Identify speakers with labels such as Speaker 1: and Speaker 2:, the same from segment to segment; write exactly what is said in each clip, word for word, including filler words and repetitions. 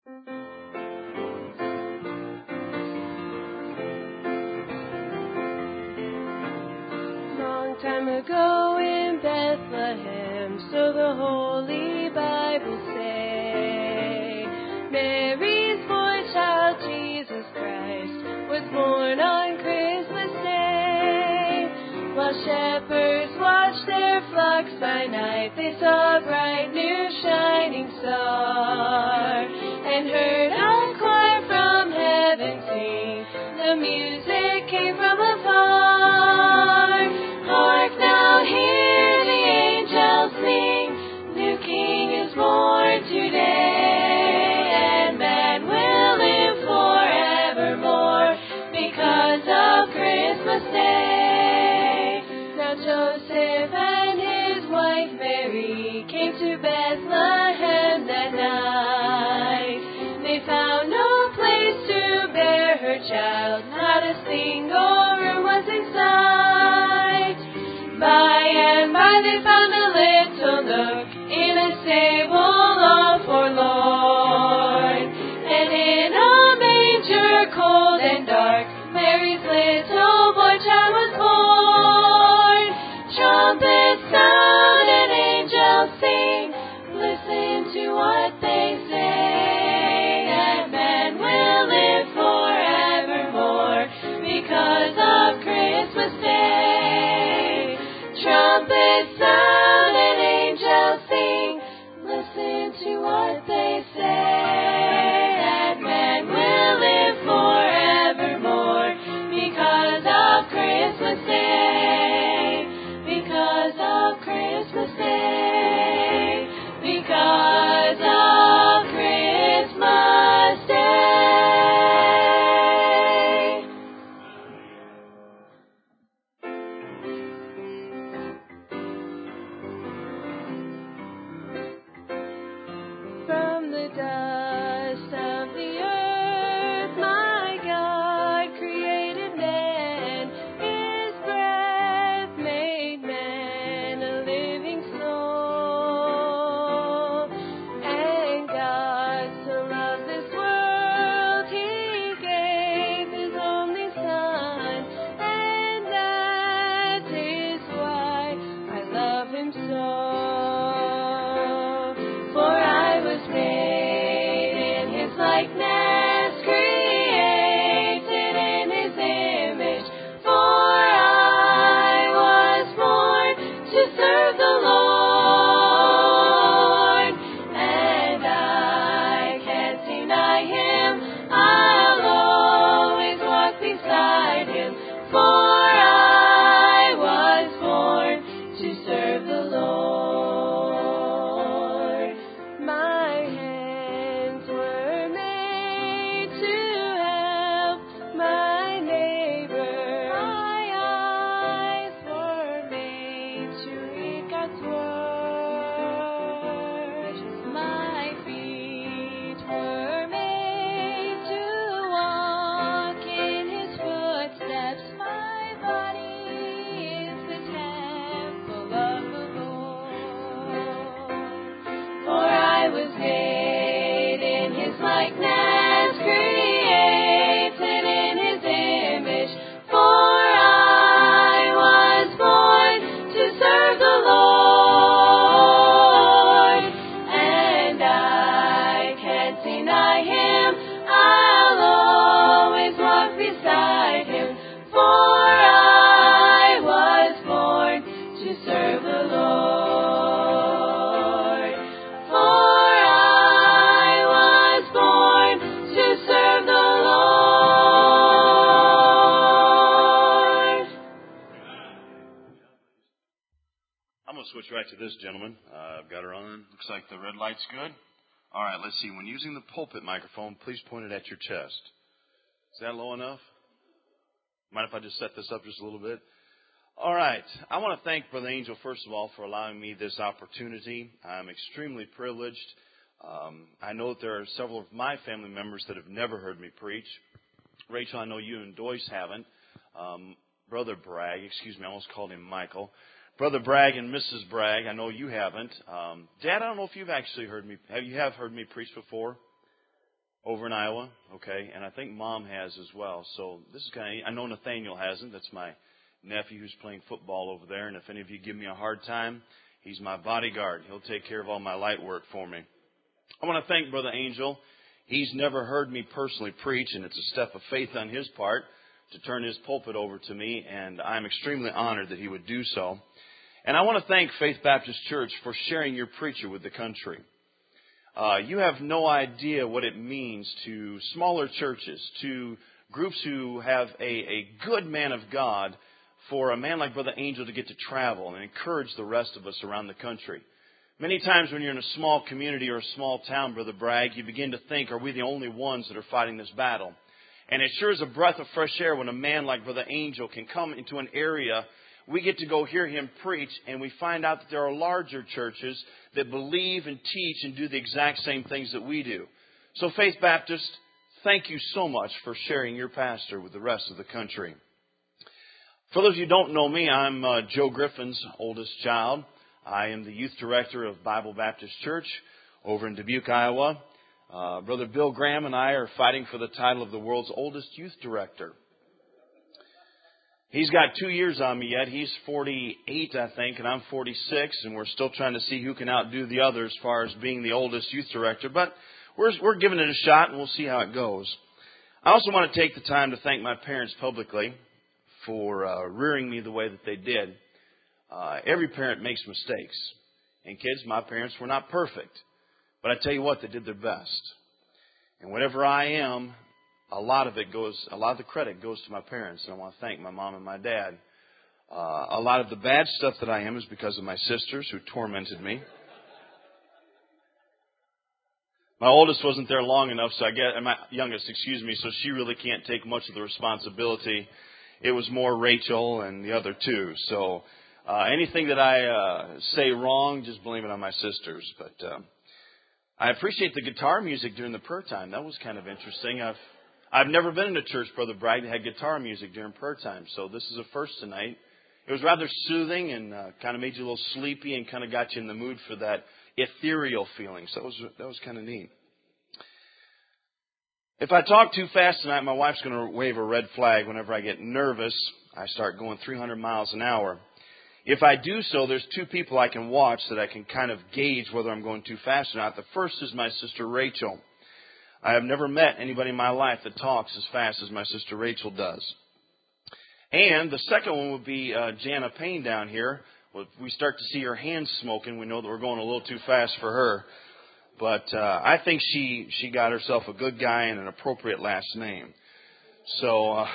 Speaker 1: Long time ago in Bethlehem, so the Holy Bible say, Mary's boy child Jesus Christ was born on Christmas Day. While shepherds watched their flocks by night, they saw a bright new shining star, and heard a choir from heaven sing. The music came from afar. Hark now, hear the angels sing. New King is born today, and man will live forevermore because of Christmas Day. Now Joseph and his wife Mary came to Bethlehem that night. They found no place to bear her child, not a single room was in sight. By and by they found a little nook in a stable all forlorn, and in a manger cold and dark, Mary's little boy child was born. Trumpets sound and angels sing, listen to what they say, and man will live forevermore because of Christmas Day. Trumpets sound and angels sing, listen to what they say, and man will live forevermore because of Christmas Day, because of Christmas Day, because of Christmas Day. From the dust of the earth, my God created man. His breath made man a living soul. And God so loved this world, He gave His only Son. And that is why I love Him so. For I was made in His likeness, created in His image. For I was born to serve the Lord, and I can't deny Him. I'll always walk beside Him, for I was born to serve the Lord. My hands were made to help my neighbor. My eyes were made to read God's word. My feet were made to walk in His footsteps. My body is the temple of the Lord. For I was made in His likeness, created in His image. For I was born to serve the Lord, and I can't deny Him. I'll always walk beside Him, for I was born to serve the Lord. For I was born to serve the Lord.
Speaker 2: I'm going to switch right to this, gentlemen. Uh, I've got her on. Looks like the red light's good. All right, let's see. When using the pulpit microphone, please point it at your chest. Is that low enough? Mind if I just set this up just a little bit? All right. I want to thank Brother Angel, first of all, for allowing me this opportunity. I'm extremely privileged. Um, I know that there are several of my family members that have never heard me preach. Rachel, I know you and Doyce haven't. Um, Brother Bragg, excuse me, I almost called him Michael. Brother Bragg and Missus Bragg, I know you haven't. Um, Dad, I don't know if you've actually heard me. Have you have heard me preach before? Over in Iowa, okay, and I think Mom has as well. So this is kind of, I know Nathaniel hasn't. That's my nephew who's playing football over there. And if any of you give me a hard time, he's my bodyguard. He'll take care of all my light work for me. I want to thank Brother Angel. He's never heard me personally preach, and it's a step of faith on his part to turn his pulpit over to me, and I'm extremely honored that he would do so. And I want to thank Faith Baptist Church for sharing your preacher with the country. Uh, you have no idea what it means to smaller churches, to groups who have a, a good man of God, for a man like Brother Angel to get to travel and encourage the rest of us around the country. Many times when you're in a small community or a small town, Brother Bragg, you begin to think, are we the only ones that are fighting this battle? And it sure is a breath of fresh air when a man like Brother Angel can come into an area. We get to go hear him preach, and we find out that there are larger churches that believe and teach and do the exact same things that we do. So Faith Baptist, thank you so much for sharing your pastor with the rest of the country. For those of you who don't know me, I'm uh, Joe Griffin's oldest child. I am the youth director of Bible Baptist Church over in Dubuque, Iowa. Uh, Brother Bill Graham and I are fighting for the title of the world's oldest youth director. He's got two years on me yet. He's forty-eight, I think, and I'm forty-six, and we're still trying to see who can outdo the other as far as being the oldest youth director. But we're, we're giving it a shot, and we'll see how it goes. I also want to take the time to thank my parents publicly for uh, rearing me the way that they did. Uh, every parent makes mistakes. And kids, my parents were not perfect. But I tell you what, they did their best. And whatever I am, a lot of it goes, a lot of the credit goes to my parents. And I want to thank my mom and my dad. Uh, a lot of the bad stuff that I am is because of my sisters who tormented me. My oldest wasn't there long enough, so I get, and my youngest, excuse me, so she really can't take much of the responsibility. It was more Rachel and the other two. So uh, anything that I uh, say wrong, just blame it on my sisters. But uh, I appreciate the guitar music during the prayer time. That was kind of interesting. I've I've never been in a church, Brother Bragg, that had guitar music during prayer time. So this is a first tonight. It was rather soothing and uh, kind of made you a little sleepy and kind of got you in the mood for that ethereal feeling. So that was that was kind of neat. If I talk too fast tonight, my wife's going to wave a red flag. Whenever I get nervous, I start going three hundred miles an hour. If I do so, there's two people I can watch that I can kind of gauge whether I'm going too fast or not. The first is my sister Rachel. I have never met anybody in my life that talks as fast as my sister Rachel does. And the second one would be uh, Jana Payne down here. Well, if we start to see her hands smoking, we know that we're going a little too fast for her. But uh, I think she, she got herself a good guy and an appropriate last name. So uh,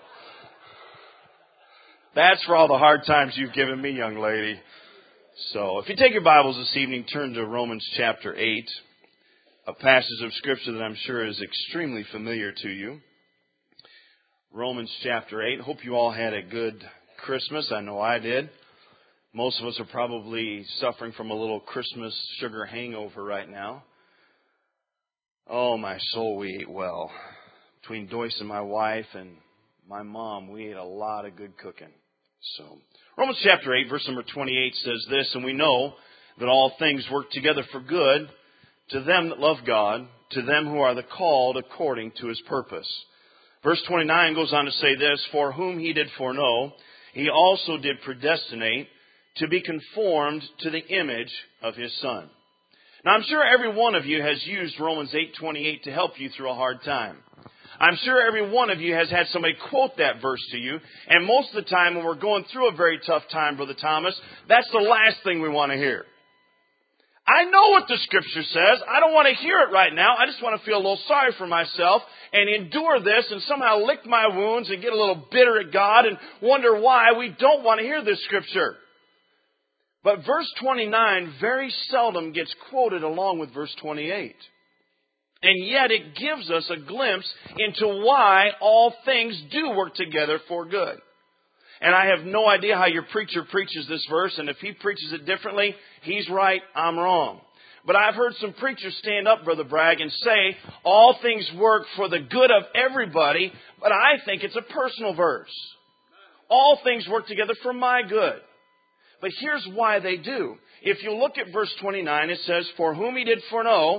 Speaker 2: that's for all the hard times you've given me, young lady. So if you take your Bibles this evening, turn to Romans chapter eight. A passage of Scripture that I'm sure is extremely familiar to you. Romans chapter eight. Hope you all had a good Christmas. I know I did. Most of us are probably suffering from a little Christmas sugar hangover right now. Oh, my soul, we ate well. Between Doyce and my wife and my mom, we ate a lot of good cooking. So, Romans chapter eight, verse number twenty-eight says this, and we know that all things work together for good to them that love God, to them who are the called according to His purpose. Verse twenty-nine goes on to say this, for whom He did foreknow, He also did predestinate to be conformed to the image of His Son. Now, I'm sure every one of you has used Romans eight twenty-eight to help you through a hard time. I'm sure every one of you has had somebody quote that verse to you. And most of the time when we're going through a very tough time, Brother Thomas, that's the last thing we want to hear. I know what the Scripture says. I don't want to hear it right now. I just want to feel a little sorry for myself and endure this and somehow lick my wounds and get a little bitter at God and wonder why we don't want to hear this Scripture. But verse twenty-nine very seldom gets quoted along with verse twenty-eight. And yet it gives us a glimpse into why all things do work together for good. And I have no idea how your preacher preaches this verse, and if he preaches it differently, he's right, I'm wrong. But I've heard some preachers stand up, Brother Bragg, and say all things work for the good of everybody, but I think it's a personal verse. All things work together for my good. But here's why they do. If you look at verse twenty-nine, it says, for whom He did foreknow,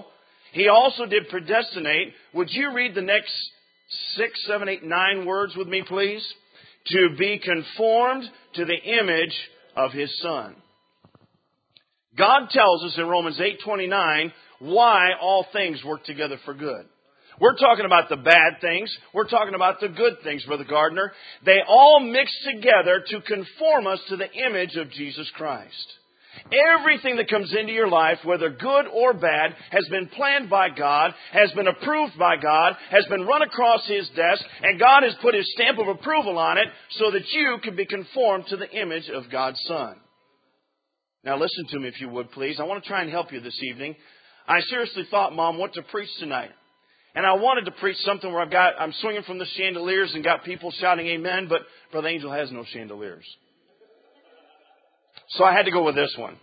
Speaker 2: He also did predestinate. Would you read the next six, seven, eight, nine words with me, please? To be conformed to the image of His Son. God tells us in Romans eight twenty-nine why all things work together for good. We're talking about the bad things. We're talking about the good things, Brother Gardner. They all mix together to conform us to the image of Jesus Christ. Everything that comes into your life, whether good or bad, has been planned by God, has been approved by God, has been run across His desk, and God has put His stamp of approval on it so that you can be conformed to the image of God's Son. Now listen to me if you would, please. I want to try and help you this evening. I seriously thought, Mom, what to preach tonight. And I wanted to preach something where I've got, I'm swinging from the chandeliers and got people shouting amen, but Brother Angel has no chandeliers. So I had to go with this one.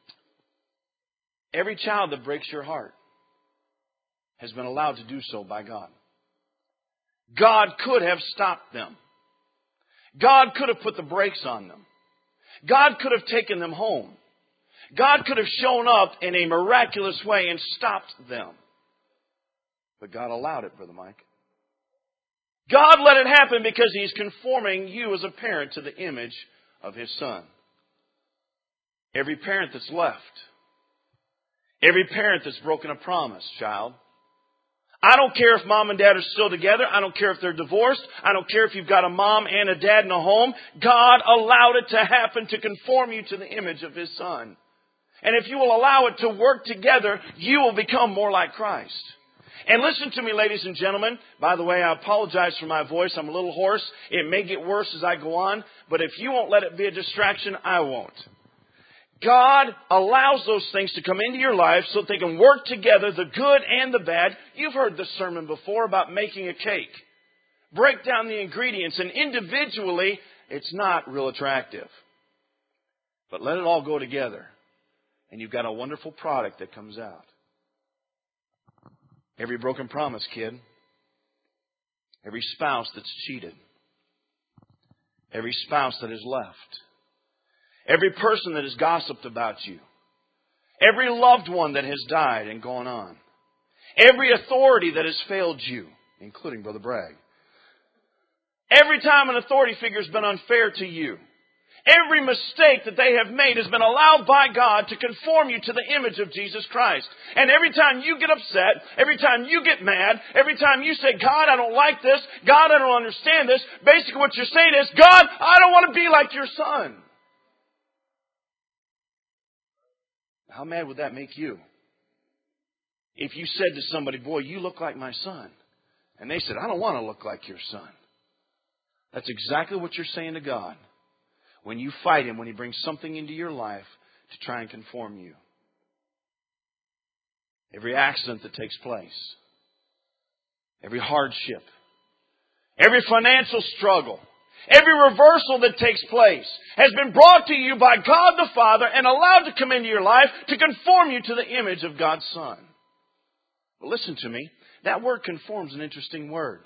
Speaker 2: Every child that breaks your heart has been allowed to do so by God. God could have stopped them. God could have put the brakes on them. God could have taken them home. God could have shown up in a miraculous way and stopped them. But God allowed it, Brother Mike. God let it happen because He's conforming you as a parent to the image of His Son. Every parent that's left, every parent that's broken a promise, child. I don't care if mom and dad are still together. I don't care if they're divorced. I don't care if you've got a mom and a dad in a home. God allowed it to happen to conform you to the image of His Son. And if you will allow it to work together, you will become more like Christ. And listen to me, ladies and gentlemen. By the way, I apologize for my voice. I'm a little hoarse. It may get worse as I go on. But if you won't let it be a distraction, I won't. God allows those things to come into your life so that they can work together, the good and the bad. You've heard this sermon before about making a cake. Break down the ingredients, and individually, it's not real attractive. But let it all go together, and you've got a wonderful product that comes out. Every broken promise, kid. Every spouse that's cheated. Every spouse that has left. Every person that has gossiped about you. Every loved one that has died and gone on. Every authority that has failed you, including Brother Bragg. Every time an authority figure has been unfair to you. Every mistake that they have made has been allowed by God to conform you to the image of Jesus Christ. And every time you get upset, every time you get mad, every time you say, God, I don't like this, God, I don't understand this, basically what you're saying is, God, I don't want to be like your Son. How mad would that make you? If you said to somebody, boy, you look like my son. And they said, I don't want to look like your son. That's exactly what you're saying to God. When you fight Him, when He brings something into your life to try and conform you. Every accident that takes place. Every hardship. Every financial struggle. Every reversal that takes place has been brought to you by God the Father and allowed to come into your life to conform you to the image of God's Son. Well, listen to me. That word conform is an interesting word.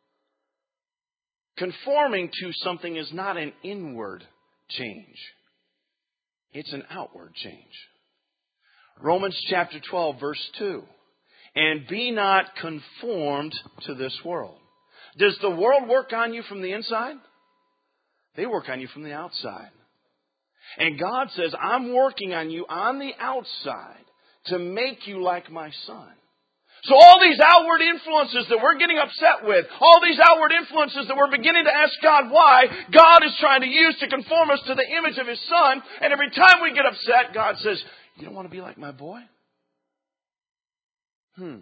Speaker 2: Conforming to something is not an inward change. It's an outward change. Romans chapter twelve, verse two. And be not conformed to this world. Does the world work on you from the inside? They work on you from the outside. And God says, I'm working on you on the outside to make you like my Son. So all these outward influences that we're getting upset with, all these outward influences that we're beginning to ask God why, God is trying to use to conform us to the image of His Son. And every time we get upset, God says, you don't want to be like my boy? Hmm.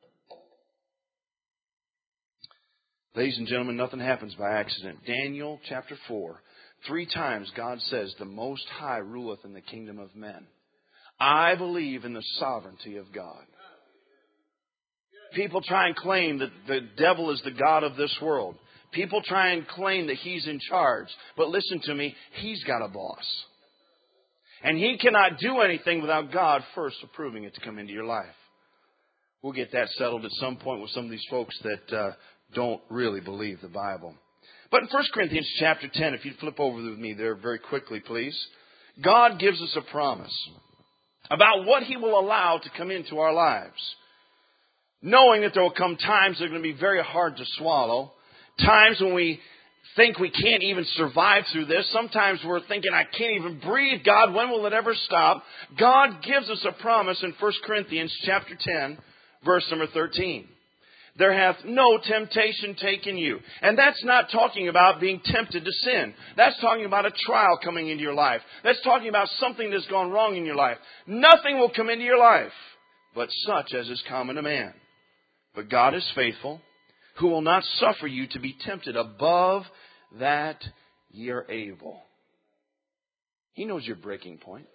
Speaker 2: Ladies and gentlemen, nothing happens by accident. Daniel chapter four. Three times God says, the Most High ruleth in the kingdom of men. I believe in the sovereignty of God. People try and claim that the devil is the God of this world. People try and claim that he's in charge. But listen to me, he's got a boss. And he cannot do anything without God first approving it to come into your life. We'll get that settled at some point with some of these folks that uh, don't really believe the Bible. But in First Corinthians chapter ten, if you'd flip over with me there very quickly, please. God gives us a promise about what He will allow to come into our lives. knowing that there will come times that are going to be very hard to swallow, times when we think we can't even survive through this. Sometimes we're thinking, I can't even breathe. God, when will it ever stop? God gives us a promise in First Corinthians chapter ten, verse number thirteen. There hath no temptation taken you. And that's not talking about being tempted to sin. That's talking about a trial coming into your life. That's talking about something that's gone wrong in your life. Nothing will come into your life but such as is common to man. But God is faithful, who will not suffer you to be tempted above that ye are able. He knows your breaking point.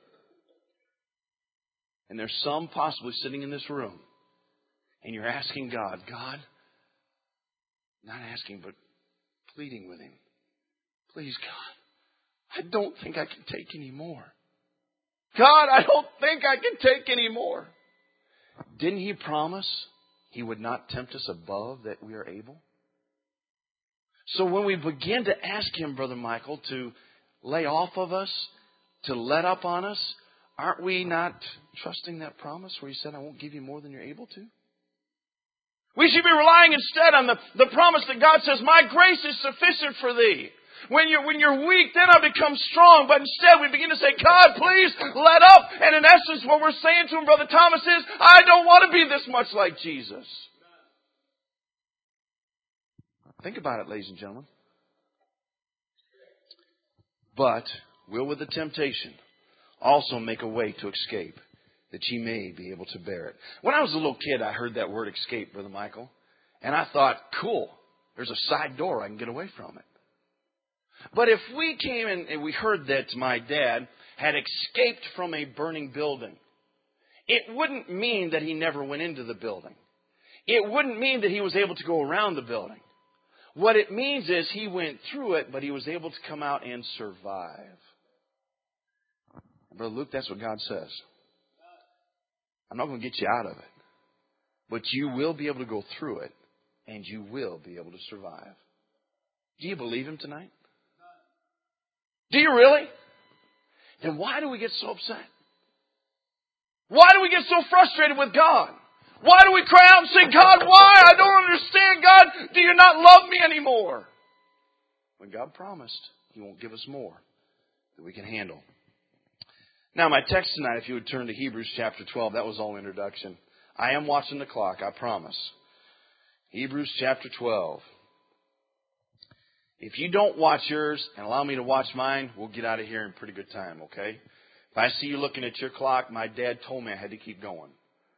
Speaker 2: And there's some possibly sitting in this room. And you're asking God, God, not asking, but pleading with Him. Please, God, I don't think I can take any more. God, I don't think I can take any more. Didn't He promise He would not tempt us above that we are able? So when we begin to ask Him, Brother Michael, to lay off of us, to let up on us, aren't we not trusting that promise where He said, I won't give you more than you're able to? We should be relying instead on the, the promise that God says, my grace is sufficient for thee. When you're, when you're weak, then I become strong. But instead we begin to say, God, please let up. And in essence, what we're saying to Him, Brother Thomas, is, I don't want to be this much like Jesus. Think about it, ladies and gentlemen. But will with the temptation also make a way to escape, that ye may be able to bear it. When I was a little kid, I heard that word escape, Brother Michael. And I thought, cool, there's a side door I can get away from it. But if we came in and we heard that my dad had escaped from a burning building, it wouldn't mean that he never went into the building. It wouldn't mean that he was able to go around the building. What it means is he went through it, but he was able to come out and survive. Brother Luke, that's what God says. I'm not going to get you out of it. But you will be able to go through it. And you will be able to survive. Do you believe Him tonight? Do you really? Then why do we get so upset? Why do we get so frustrated with God? Why do we cry out and say, God, why? I don't understand. God, do you not love me anymore? When God promised He won't give us more than we can handle. Now, my text tonight, if you would turn to Hebrews chapter twelve, that was all introduction. I am watching the clock, I promise. Hebrews chapter twelve. If you don't watch yours and allow me to watch mine, we'll get out of here in pretty good time, okay? If I see you looking at your clock, my dad told me I had to keep going.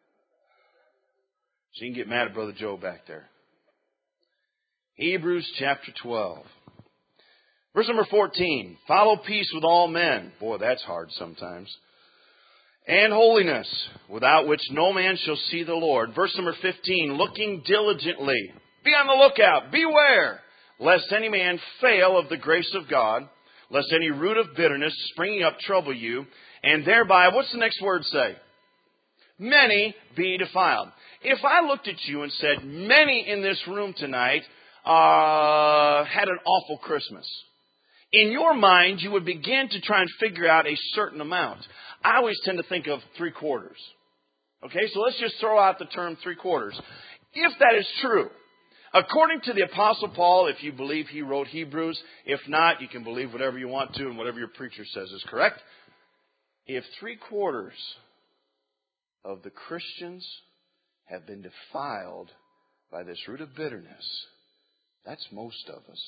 Speaker 2: So you can get mad at Brother Joe back there. Hebrews chapter twelve. Verse number fourteen, follow peace with all men. Boy, that's hard sometimes. And holiness, without which no man shall see the Lord. Verse number fifteen, looking diligently. Be on the lookout. Beware, lest any man fail of the grace of God, lest any root of bitterness springing up trouble you, and thereby, what's the next word say? Many be defiled. If I looked at you and said, many in this room tonight uh, had an awful Christmas, in your mind, you would begin to try and figure out a certain amount. I always tend to think of three quarters. Okay, so let's just throw out the term three quarters. If that is true, according to the Apostle Paul, if you believe he wrote Hebrews, if not, you can believe whatever you want to and whatever your preacher says is correct. If three quarters of the Christians have been defiled by this root of bitterness, that's most of us.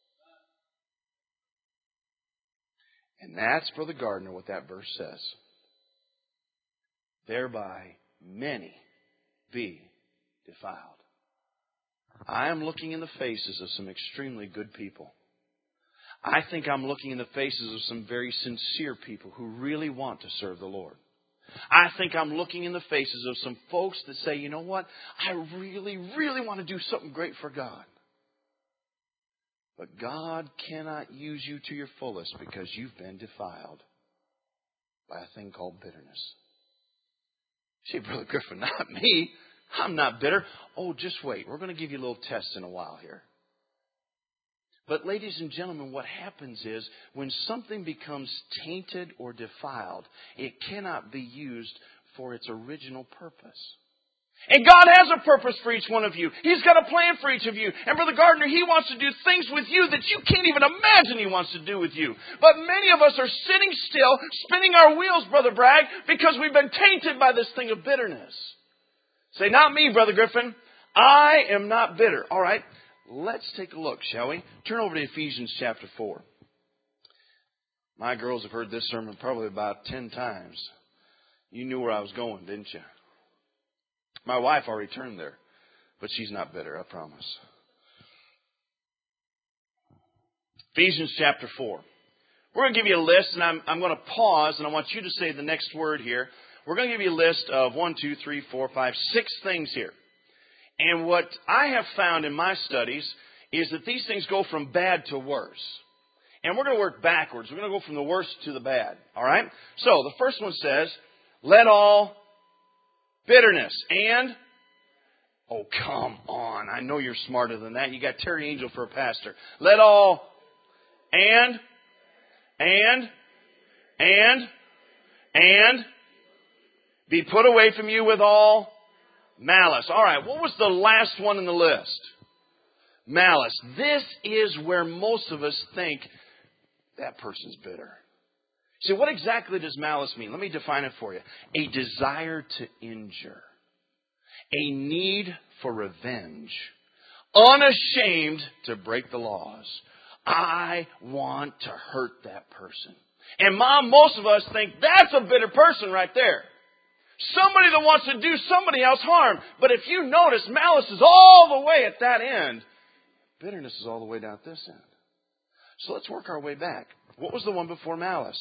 Speaker 2: And that's, Brother Gardner, what that verse says. Thereby many be defiled. I am looking in the faces of some extremely good people. I think I'm looking in the faces of some very sincere people who really want to serve the Lord. I think I'm looking in the faces of some folks that say, you know what? I really, really want to do something great for God. But God cannot use you to your fullest because you've been defiled by a thing called bitterness. See, Brother Griffin, not me. I'm not bitter. Oh, just wait. We're going to give you a little test in a while here. But ladies and gentlemen, what happens is when something becomes tainted or defiled, it cannot be used for its original purpose. And God has a purpose for each one of you. He's got a plan for each of you. And Brother Gardner, He wants to do things with you that you can't even imagine He wants to do with you. But many of us are sitting still, spinning our wheels, Brother Bragg, because we've been tainted by this thing of bitterness. Say, not me, Brother Griffin. I am not bitter. All right, let's take a look, shall we? Turn over to Ephesians chapter four. My girls have heard this sermon probably about ten times. You knew where I was going, didn't you? My wife already turned there, but she's not bitter, I promise. Ephesians chapter four. We're going to give you a list, and I'm, I'm going to pause, and I want you to say the next word here. We're going to give you a list of one, two, three, four, five, six things here. And what I have found in my studies is that these things go from bad to worse. And we're going to work backwards. We're going to go from the worst to the bad. All right? So the first one says, let all bitterness and, oh, come on. I know you're smarter than that. You got Terry Angel for a pastor. Let all, and, and, and, and, be put away from you with all malice. All right, what was the last one in the list? Malice. This is where most of us think that person's bitter. See, what exactly does malice mean? Let me define it for you. A desire to injure. A need for revenge. Unashamed to break the laws. I want to hurt that person. And Mom, most of us think that's a bitter person right there. Somebody that wants to do somebody else harm. But if you notice, malice is all the way at that end. Bitterness is all the way down at this end. So let's work our way back. What was the one before malice?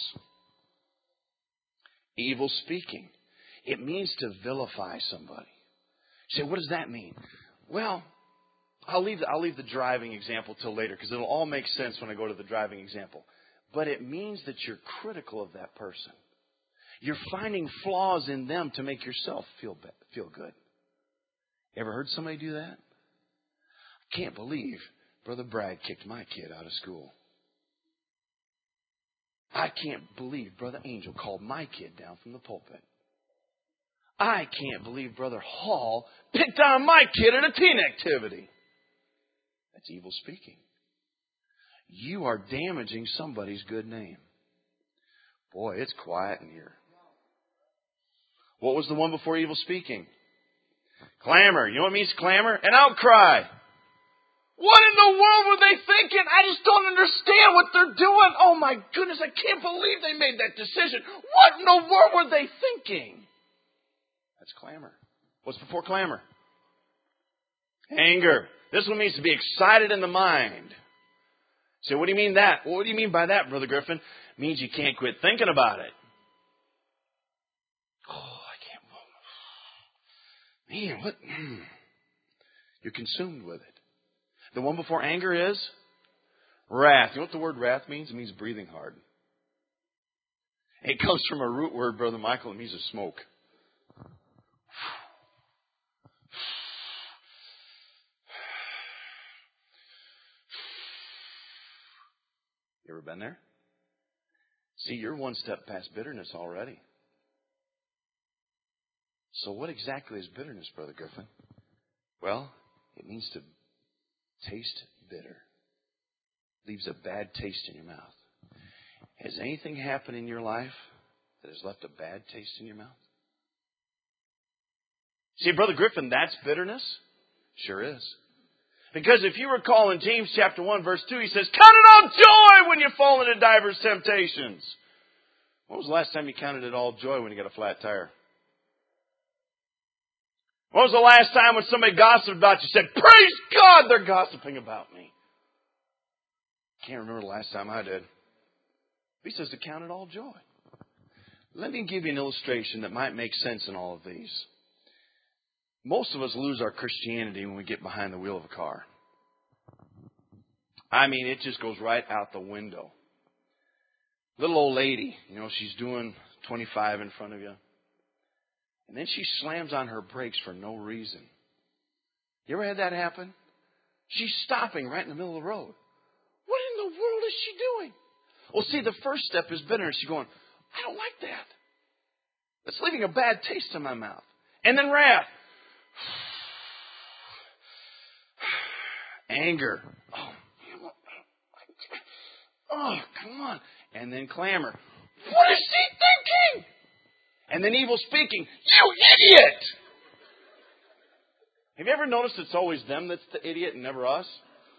Speaker 2: Evil speaking. It means to vilify somebody. You say, what does that mean? Well, I'll leave the, I'll leave the driving example till later because it'll all make sense when I go to the driving example. But it means that you're critical of that person. You're finding flaws in them to make yourself feel feel good. Ever heard somebody do that? I can't believe Brother Bragg kicked my kid out of school. I can't believe Brother Angel called my kid down from the pulpit. I can't believe Brother Hall picked on my kid at a teen activity. That's evil speaking. You are damaging somebody's good name. Boy, it's quiet in here. What was the one before evil speaking? Clamor. You know what it means, clamor? An outcry. What in the world were they thinking? I just don't understand what they're doing. Oh my goodness, I can't believe they made that decision. What in the world were they thinking? That's clamor. What's before clamor? Anger. This one means to be excited in the mind. So what do you mean that? Well, what do you mean by that, Brother Griffin? It means you can't quit thinking about it. Oh, I can't. Man, what? You're consumed with it. The one before anger is wrath. You know what the word wrath means? It means breathing hard. It comes from a root word, Brother Michael. It means to smoke. You ever been there? See, you're one step past bitterness already. So what exactly is bitterness, Brother Griffin? Well, it means to taste bitter. Leaves a bad taste in your mouth. Has anything happened in your life that has left a bad taste in your mouth? See, Brother Griffin, that's bitterness? Sure is. Because if you recall in James chapter one, verse two, he says, count it all joy when you fall into divers temptations. When was the last time you counted it all joy when you got a flat tire? When was the last time when somebody gossiped about you, said, praise God, they're gossiping about me? Can't remember the last time I did. He says to count it all joy. Let me give you an illustration that might make sense in all of these. Most of us lose our Christianity when we get behind the wheel of a car. I mean, it just goes right out the window. Little old lady, you know, she's doing twenty-five in front of you. And then she slams on her brakes for no reason. You ever had that happen? She's stopping right in the middle of the road. What in the world is she doing? Well, see, the first step is bitterness. She's going, I don't like that. It's leaving a bad taste in my mouth. And then wrath. Anger. Oh, oh, come on. And then clamor. What is he thinking? And then evil speaking. You idiot! Have you ever noticed it's always them that's the idiot and never us?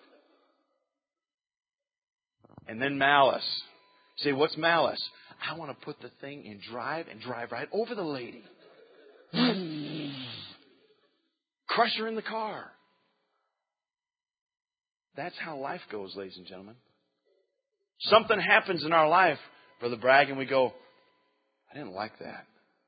Speaker 2: And then malice. Say, what's malice? I want to put the thing in drive and drive right over the lady. Crush her in the car. That's how life goes, ladies and gentlemen. Something happens in our life, Brother Bragg, and we go, I didn't like that.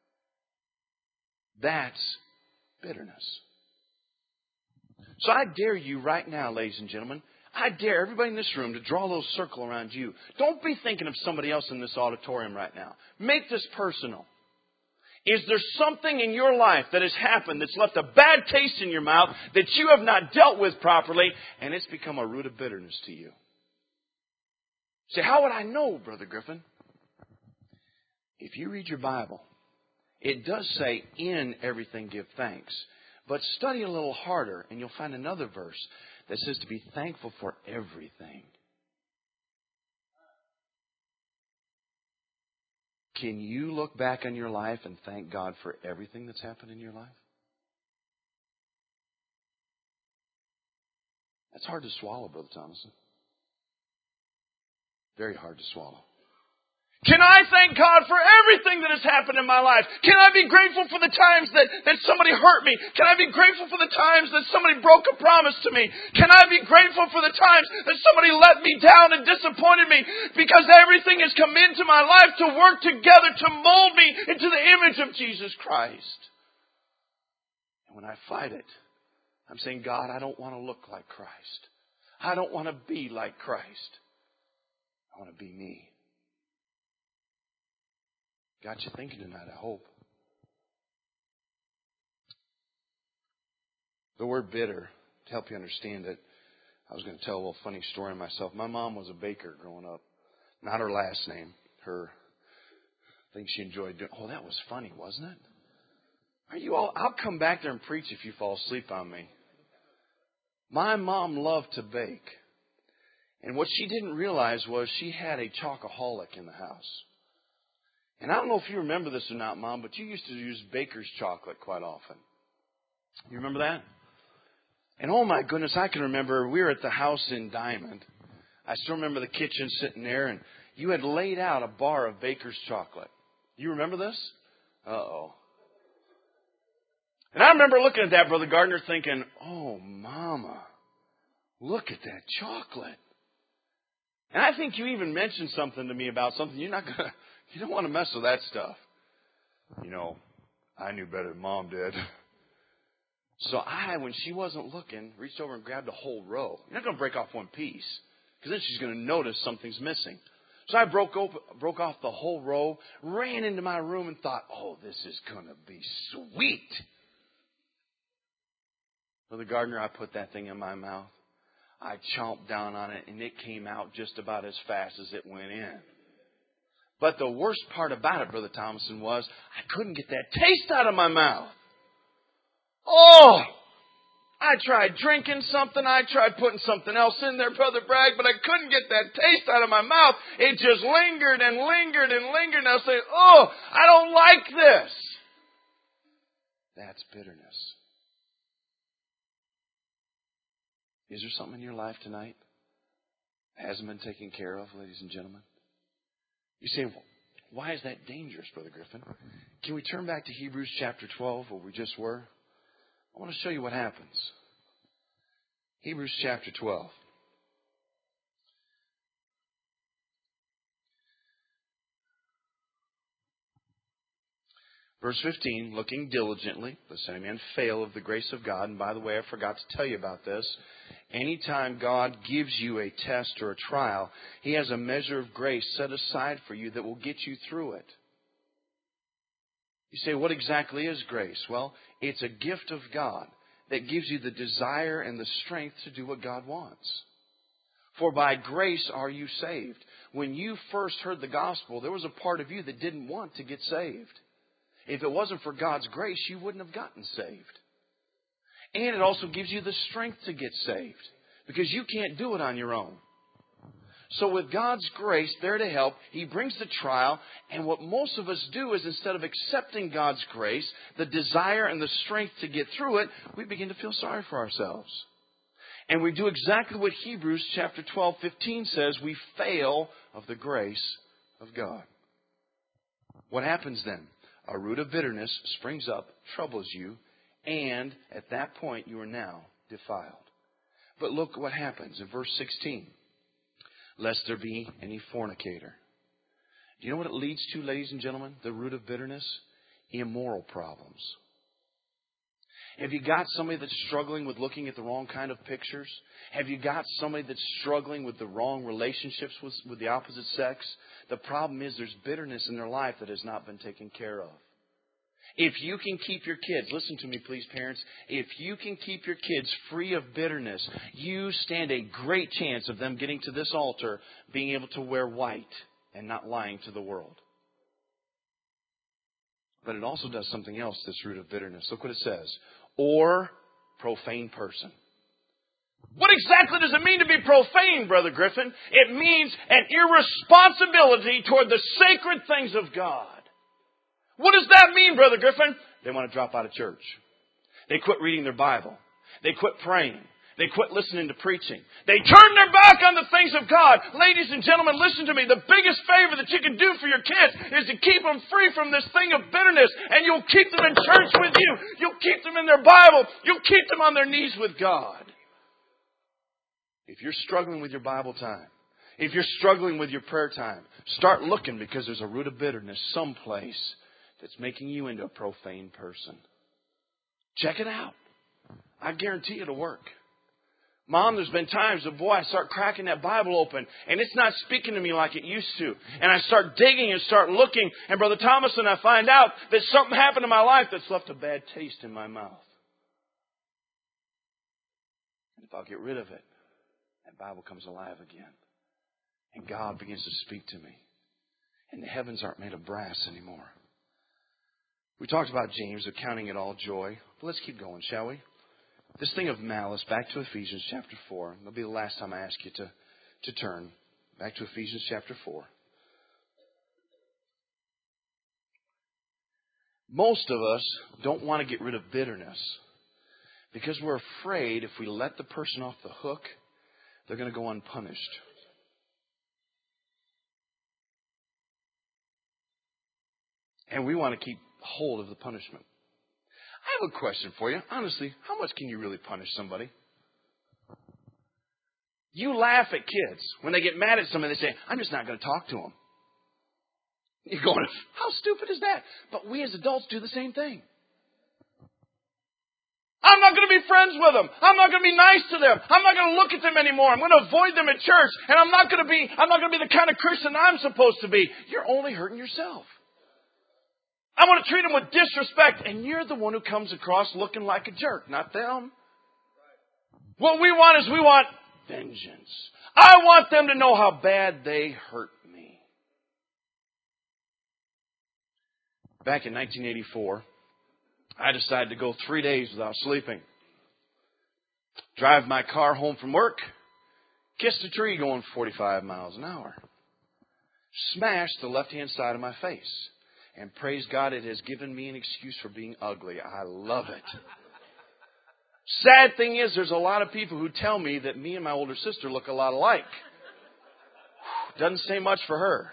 Speaker 2: That's bitterness. So I dare you right now, ladies and gentlemen, I dare everybody in this room to draw a little circle around you. Don't be thinking of somebody else in this auditorium right now. Make this personal. Is there something in your life that has happened that's left a bad taste in your mouth that you have not dealt with properly, and it's become a root of bitterness to you? Say, how would I know, Brother Griffin? If you read your Bible, it does say, in everything give thanks. But study a little harder, and you'll find another verse that says to be thankful for everything. Can you look back on your life and thank God for everything that's happened in your life? That's hard to swallow, Brother Thomason. Very hard to swallow. Can I thank God for everything that has happened in my life? Can I be grateful for the times that, that somebody hurt me? Can I be grateful for the times that somebody broke a promise to me? Can I be grateful for the times that somebody let me down and disappointed me? Because everything has come into my life to work together to mold me into the image of Jesus Christ. And when I fight it, I'm saying, God, I don't want to look like Christ. I don't want to be like Christ. I want to be me. Got you thinking tonight, I hope. The word bitter, to help you understand it, I was going to tell a little funny story myself. My mom was a baker growing up. Not her last name. Her, I think she enjoyed doing. Oh, that was funny, wasn't it? Are you all? I'll come back there and preach if you fall asleep on me. My mom loved to bake. And what she didn't realize was she had a chocoholic in the house. And I don't know if you remember this or not, Mom, but you used to use baker's chocolate quite often. You remember that? And oh my goodness, I can remember we were at the house in Diamond. I still remember the kitchen sitting there, and you had laid out a bar of baker's chocolate. You remember this? Uh-oh. And I remember looking at that, Brother Gardner, thinking, oh, Mama, look at that chocolate. And I think you even mentioned something to me about something you're not going to... You don't want to mess with that stuff. You know, I knew better than Mom did. So I, when she wasn't looking, reached over and grabbed a whole row. You're not going to break off one piece, because then she's going to notice something's missing. So I broke open, broke off the whole row, ran into my room and thought, oh, this is going to be sweet. Brother Gardner, I put that thing in my mouth. I chomped down on it, and it came out just about as fast as it went in. But the worst part about it, Brother Thomason, was I couldn't get that taste out of my mouth. Oh! I tried drinking something. I tried putting something else in there, Brother Bragg, but I couldn't get that taste out of my mouth. It just lingered and lingered and lingered. And I was saying, oh, I don't like this. That's bitterness. Is there something in your life tonight that hasn't been taken care of, ladies and gentlemen? You say, well, why is that dangerous, Brother Griffin? Can we turn back to Hebrews chapter twelve, where we just were? I want to show you what happens. Hebrews chapter twelve. Verse fifteen, looking diligently, lest any man fail of the grace of God. And by the way, I forgot to tell you about this. Anytime God gives you a test or a trial, He has a measure of grace set aside for you that will get you through it. You say, what exactly is grace? Well, it's a gift of God that gives you the desire and the strength to do what God wants. For by grace are you saved. When you first heard the gospel, there was a part of you that didn't want to get saved. If it wasn't for God's grace, you wouldn't have gotten saved. And it also gives you the strength to get saved. because you can't do it on your own. So with God's grace there to help, He brings the trial. And what most of us do is instead of accepting God's grace, the desire and the strength to get through it, we begin to feel sorry for ourselves. And we do exactly what Hebrews chapter twelve, fifteen says. We fail of the grace of God. What happens then? A root of bitterness springs up, troubles you, and at that point you are now defiled. But look what happens in verse sixteen. Lest there be any fornicator. Do you know what it leads to, ladies and gentlemen? The root of bitterness? Immoral problems. Have you got somebody that's struggling with looking at the wrong kind of pictures? Have you got somebody that's struggling with the wrong relationships with, with the opposite sex? The problem is there's bitterness in their life that has not been taken care of. If you can keep your kids, listen to me please parents, if you can keep your kids free of bitterness, you stand a great chance of them getting to this altar being able to wear white and not lying to the world. But it also does something else, this root of bitterness. Look what it says. Or profane person. What exactly does it mean to be profane, Brother Griffin? It means an irresponsibility toward the sacred things of God. What does that mean, Brother Griffin? They want to drop out of church. They quit reading their Bible. They quit praying. They quit listening to preaching. They turn their back on the things of God. Ladies and gentlemen, listen to me. The biggest favor that you can do for your kids is to keep them free from this thing of bitterness. And you'll keep them in church with you. You'll keep them in their Bible. You'll keep them on their knees with God. If you're struggling with your Bible time, if you're struggling with your prayer time, start looking, because there's a root of bitterness someplace that's making you into a profane person. Check it out. I guarantee it'll work. Mom, there's been times that, boy, I start cracking that Bible open, and it's not speaking to me like it used to. And I start digging and start looking, and Brother Thomas and I find out that something happened in my life that's left a bad taste in my mouth. And if I'll get rid of it, that Bible comes alive again. And God begins to speak to me. And the heavens aren't made of brass anymore. We talked about James, of counting it all joy. But let's keep going, shall we? This thing of malice, back to Ephesians chapter four. That'll be the last time I ask you to, to turn. Back to Ephesians chapter four. Most of us don't want to get rid of bitterness because we're afraid if we let the person off the hook, they're going to go unpunished. And we want to keep hold of the punishment. I have a question for you. Honestly, how much can you really punish somebody? You laugh at kids when they get mad at somebody. They say, I'm just not going to talk to them. You're going, how stupid is that? But we as adults do the same thing. I'm not going to be friends with them. I'm not going to be nice to them. I'm not going to look at them anymore. I'm going to avoid them at church. And I'm not going to be, I'm not going to be the kind of Christian I'm supposed to be. You're only hurting yourself. I want to treat them with disrespect, and you're the one who comes across looking like a jerk, not them. What we want is we want vengeance. I want them to know how bad they hurt me. Back in nineteen eighty-four, I decided to go three days without sleeping. Drive my car home from work, kissed a tree going forty-five miles an hour. Smashed the left-hand side of my face. And praise God, it has given me an excuse for being ugly. I love it. Sad thing is, there's a lot of people who tell me that me and my older sister look a lot alike. Doesn't say much for her.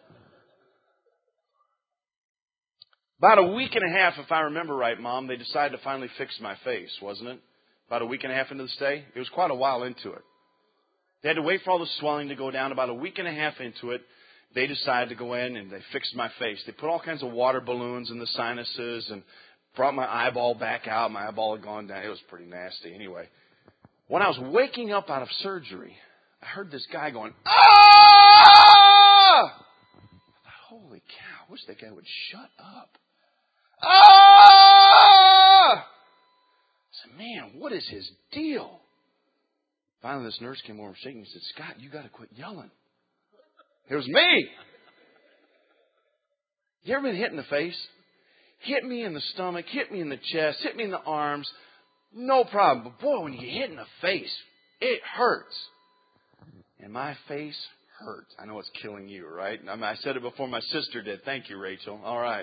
Speaker 2: About a week and a half, if I remember right, Mom, they decided to finally fix my face, wasn't it? About a week and a half into the stay. It was quite a while into it. They had to wait for all the swelling to go down. About a week and a half into it, they decided to go in and they fixed my face. They put all kinds of water balloons in the sinuses and brought my eyeball back out. My eyeball had gone down. It was pretty nasty. Anyway, when I was waking up out of surgery, I heard this guy going, ah! I thought, holy cow, I wish that guy would shut up. Ah! I said, man, what is his deal? Finally, this nurse came over shaking and said, Scott, you got to quit yelling. It was me. You ever been hit in the face? Hit me in the stomach, hit me in the chest, hit me in the arms. No problem. But boy, when you get hit in the face, It hurts. And my face hurts. I know it's killing you, right? I mean, I said it before my sister did. Thank you, Rachel. All right.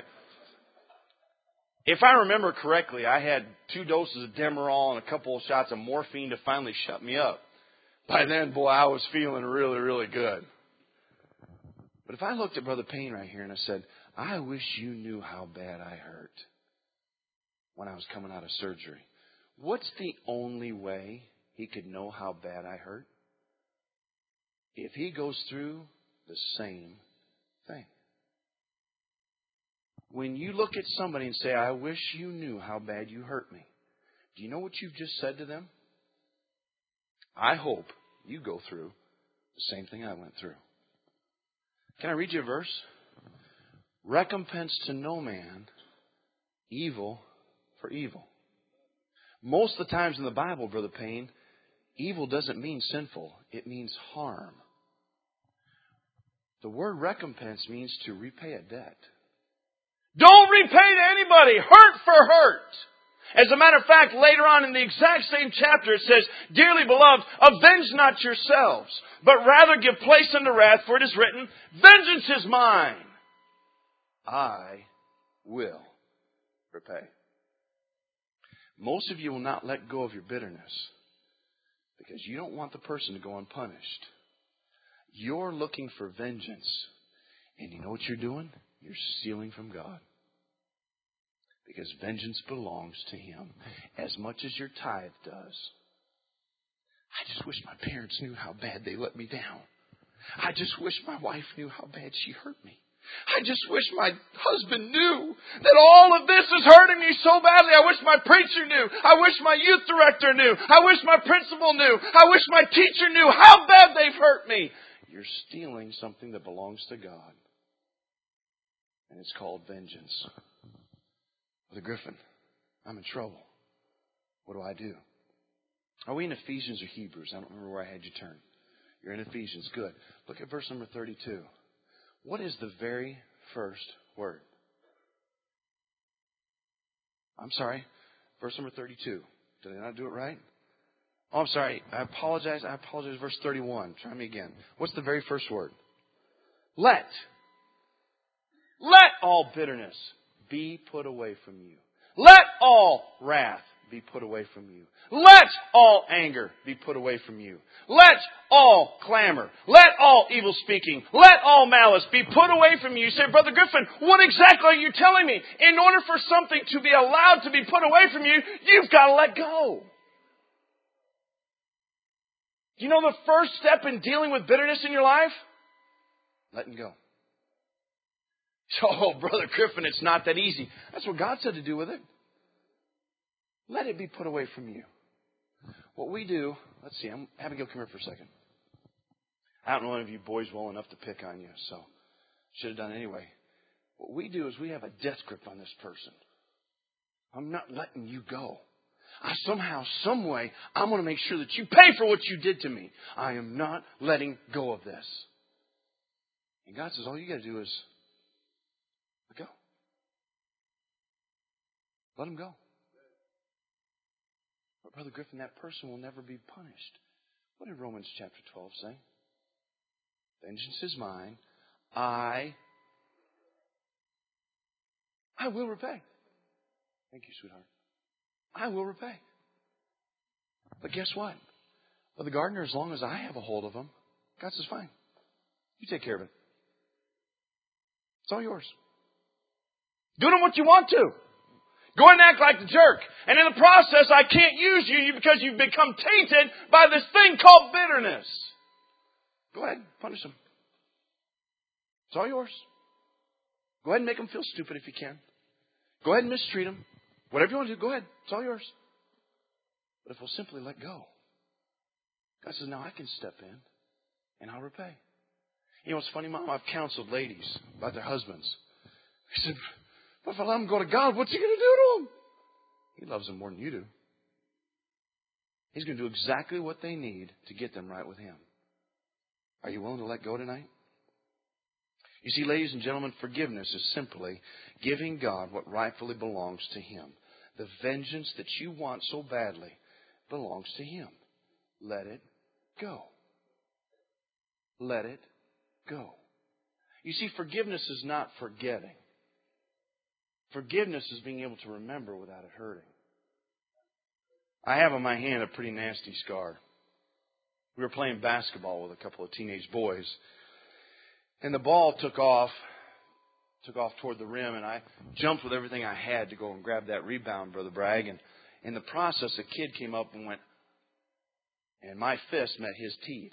Speaker 2: If I remember correctly, I had two doses of Demerol and a couple of shots of morphine to finally shut me up. By then, boy, I was feeling really, really good. But if I looked at Brother Payne right here and I said, I wish you knew how bad I hurt when I was coming out of surgery. What's the only way he could know how bad I hurt? If he goes through the same thing. When you look at somebody and say, I wish you knew how bad you hurt me, do you know what you've just said to them? I hope you go through the same thing I went through. Can I read you a verse? Recompense to no man evil for evil. Most of the times in the Bible, Brother Payne, evil doesn't mean sinful. It means harm. The word recompense means to repay a debt. Don't repay to anybody. Hurt for hurt. As a matter of fact, later on in the exact same chapter, it says, Dearly beloved, avenge not yourselves, but rather give place unto wrath, for it is written, Vengeance is mine. I will repay. Most of you will not let go of your bitterness because you don't want the person to go unpunished. You're looking for vengeance. And you know what you're doing? You're stealing from God. Because vengeance belongs to Him as much as your tithe does. I just wish my parents knew how bad they let me down. I just wish my wife knew how bad she hurt me. I just wish my husband knew that all of this is hurting me so badly. I wish my preacher knew. I wish my youth director knew. I wish my principal knew. I wish my teacher knew how bad they've hurt me. You're stealing something that belongs to God. And it's called vengeance. Brother Griffin, I'm in trouble. What do I do? Are we in Ephesians or Hebrews? I don't remember where I had you turn. You're in Ephesians. Good. Look at verse number thirty-two. What is the very first word? I'm sorry. Verse number thirty-two. Did I not do it right? Oh, I'm sorry. I apologize. I apologize. Verse thirty-one. Try me again. What's the very first word? Let. Let all bitterness be put away from you. Let all wrath be put away from you. Let all anger be put away from you. Let all clamor. Let all evil speaking. Let all malice be put away from you. You say, Brother Griffin, what exactly are you telling me? In order for something to be allowed to be put away from you, you've got to let go. Do you know the first step in dealing with bitterness in your life? Letting go. Oh, Brother Griffin, it's not that easy. That's what God said to do with it. Let it be put away from you. What we do, let's see, I'm, Abigail, come here for a second. I don't know any of you boys well enough to pick on you, so should have done anyway. What we do is we have a death grip on this person. I'm not letting you go. I somehow, some way, I'm going to make sure that you pay for what you did to me. I am not letting go of this. And God says, all you got to do is let go. Let him go. But Brother Griffin, that person will never be punished. What did Romans chapter twelve say? Vengeance is mine. I, I will repay. Thank you, sweetheart. I will repay. But guess what? Well, the gardener, as long as I have a hold of him, God says, fine. You take care of it. It's all yours. Do them what you want to. Go and act like the jerk. And in the process, I can't use you because you've become tainted by this thing called bitterness. Go ahead, punish them. It's all yours. Go ahead and make them feel stupid if you can. Go ahead and mistreat them. Whatever you want to do, go ahead. It's all yours. But if we'll simply let go, God says, now I can step in and I'll repay. You know what's funny, Mom? I've counseled ladies about their husbands. He said, but if I let them go to God, what's he going to do to them? He loves them more than you do. He's going to do exactly what they need to get them right with him. Are you willing to let go tonight? You see, ladies and gentlemen, forgiveness is simply giving God what rightfully belongs to him. The vengeance that you want so badly belongs to him. let it go. Let it go. You see, forgiveness is not forgetting. Forgiveness is being able to remember without it hurting. I have on my hand a pretty nasty scar. We were playing basketball with a couple of teenage boys, and the ball took off, took off toward the rim, and I jumped with everything I had to go and grab that rebound, Brother Bragg. And in the process, a kid came up and went, and my fist met his teeth.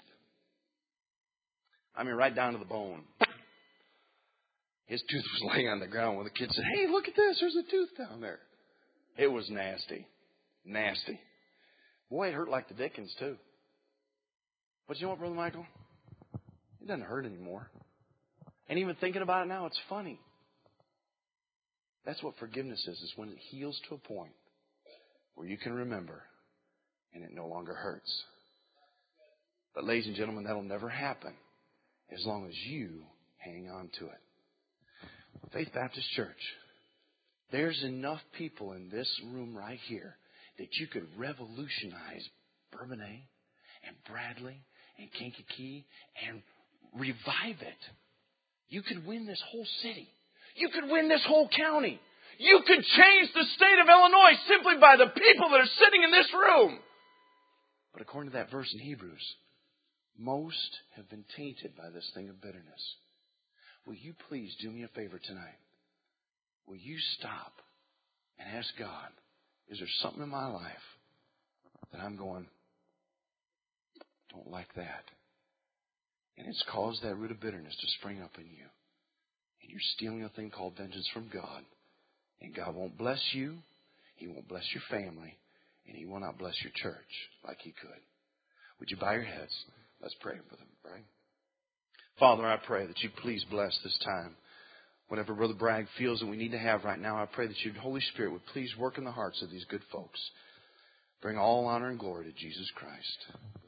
Speaker 2: I mean, right down to the bone. His tooth was laying on the ground when the kid said, "Hey, look at this. There's a tooth down there." It was nasty. Nasty. Boy, it hurt like the dickens, too. But you know what, Brother Michael? It doesn't hurt anymore. And even thinking about it now, it's funny. That's what forgiveness is, is when it heals to a point where you can remember and it no longer hurts. But ladies and gentlemen, that'll never happen as long as you hang on to it. Faith Baptist Church, there's enough people in this room right here that you could revolutionize Bourbonnais and Bradley and Kankakee and revive it. You could win this whole city. You could win this whole county. You could change the state of Illinois simply by the people that are sitting in this room. But according to that verse in Hebrews, most have been tainted by this thing of bitterness. Will you please do me a favor tonight? Will you stop and ask God, is there something in my life that I'm going, don't like that? And it's caused that root of bitterness to spring up in you. And you're stealing a thing called vengeance from God. And God won't bless you. He won't bless your family. And He will not bless your church like He could. Would you bow your heads? Let's pray for them, right? Father, I pray that you please bless this time. Whatever Brother Bragg feels that we need to have right now, I pray that your Holy Spirit would please work in the hearts of these good folks. Bring all honor and glory to Jesus Christ.